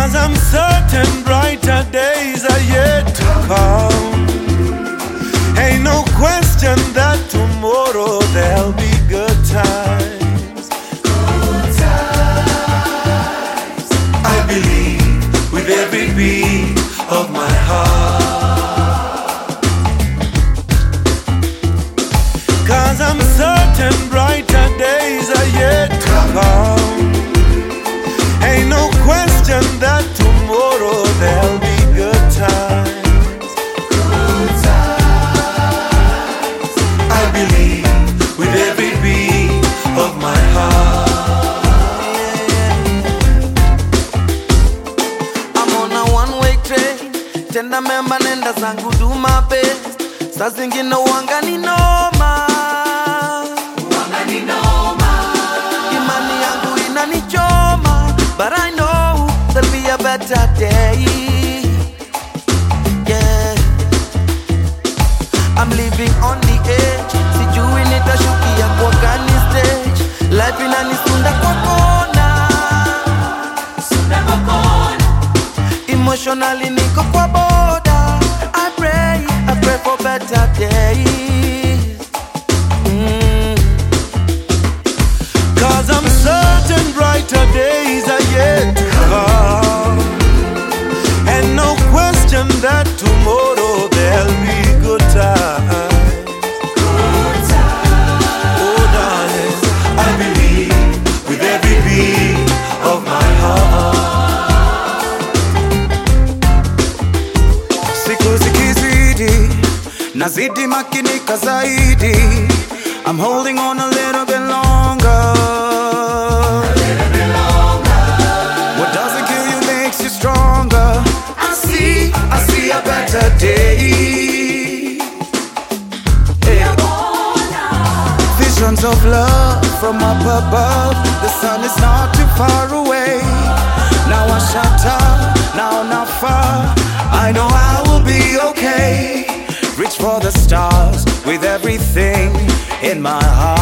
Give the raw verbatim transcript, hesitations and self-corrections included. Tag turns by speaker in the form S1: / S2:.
S1: 'Cause I'm certain brighter days are yet to come. Ain't no question that tomorrow there'll be good times.
S2: Good times.
S1: I believe with every beat of my heart. 'Cause I'm certain brighter days are yet to come. Ain't no question that tomorrow there'll be good times.
S2: Good times.
S1: I believe with every beat of my heart.
S3: I'm on a one-way train, tenda memba nenda zangu do my best. Saa zingine wanga ni noma,
S2: Wanga ni noma.
S3: imani yangu inanichoma, but I know there'll be a better day. Yeah, I'm living on the edge, sijui nitashukia kwa gani stage. Life inanisunda kwa kona,
S2: Sunda kwa kona.
S3: emotionally niko kwa boda. I pray, I pray for better days. Mm.
S1: 'Cause I'm certain brighter days are yet to come. And no question that tomorrow there'll be good times.
S2: Good times.
S1: Oh darling, I believe with every beat of my heart.
S3: Siku zikizidi, nazidi makinika zaidi. I'm holding on a little bit longer. What doesn't kill you makes you stronger. I see, I see a better day. Yeah. Visions of love from up above. The sun is not too far away. Now I shut up, now not far. I know I will be okay. Reach for the stars with everything in my heart.